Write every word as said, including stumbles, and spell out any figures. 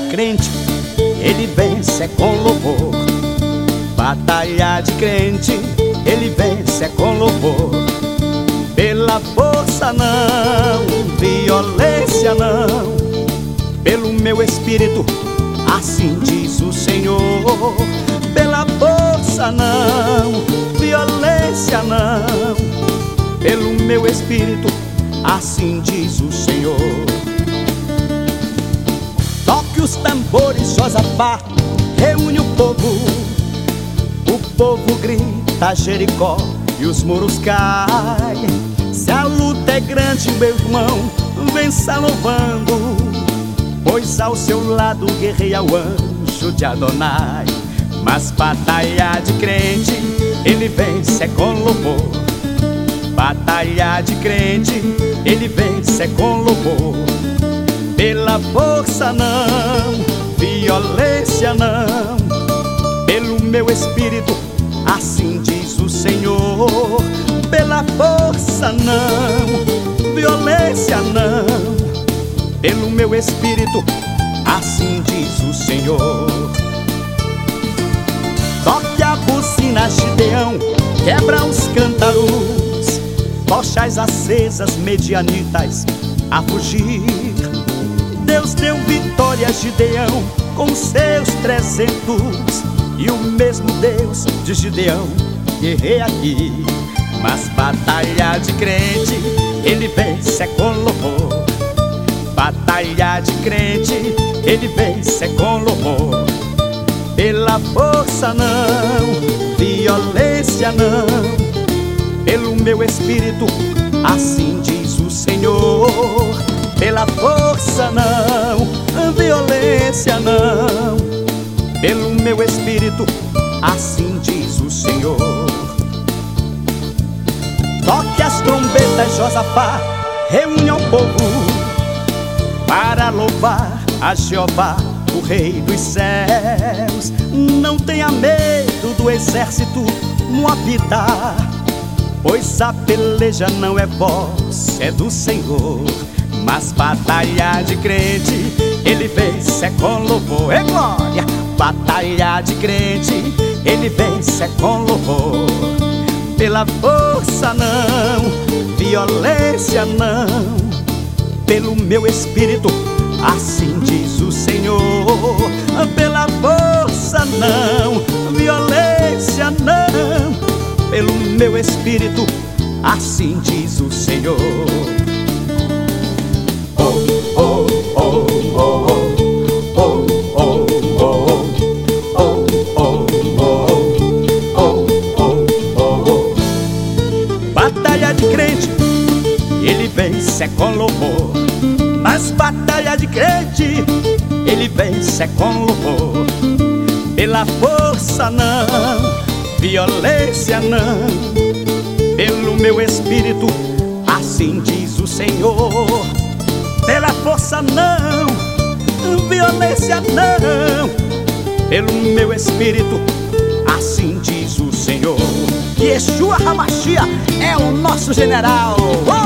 crente, ele vence é com louvor. Batalha de crente, ele vence é com louvor. Pela força não, violência não, pelo meu espírito, assim diz o Senhor. Pela força não, violência não, pelo meu espírito, assim diz o Senhor. Toque os tambores, Josafá, reúne o povo. O povo grita Jericó e os muros caem. Se a luta é grande, meu irmão, vença louvando, pois ao seu lado guerreia o anjo de Adonai. Mas batalha de crente, ele vence é com louvor. Batalha de crente, ele vence é com louvor. Pela força não, violência não, pelo meu espírito, assim diz o Senhor. Pela força não, violência não, pelo meu espírito, assim diz o Senhor. Toque a buzina, Gideão, quebra os cântaros, tochas acesas, medianitas a fugir. Deus deu vitória a Gideão com seus trezentos, e o mesmo Deus de Gideão guerreia aqui. Mas batalha de crente, ele vence é com louvor. Batalha de crente, ele vence é com louvor. Pela força não, violência não, pelo meu espírito, assim diz o Senhor. Pela força não, violência não, pelo meu espírito, assim diz o Senhor. Toque as trombetas, Josafá, reúne ao povo, para louvar a Jeová, o Rei dos céus. Não tenha medo do exército no habitar, pois a peleja não é vossa, é do Senhor. Mas batalha de crente, ele vence é com louvor. É glória! Batalha de crente, ele vence é com louvor. Pela força não, violência não, pelo meu espírito, assim diz o Senhor. Pela força não, violência não, pelo meu espírito, assim diz o Senhor. Batalha de crente, ele vence é com louvor. Mas batalha de crente, ele vence é com louvor. Pela força não, violência não, pelo meu espírito, assim diz o Senhor. Pela força não, violência não, pelo meu espírito, assim diz o Senhor. Yeshua HaMashiach é o nosso general.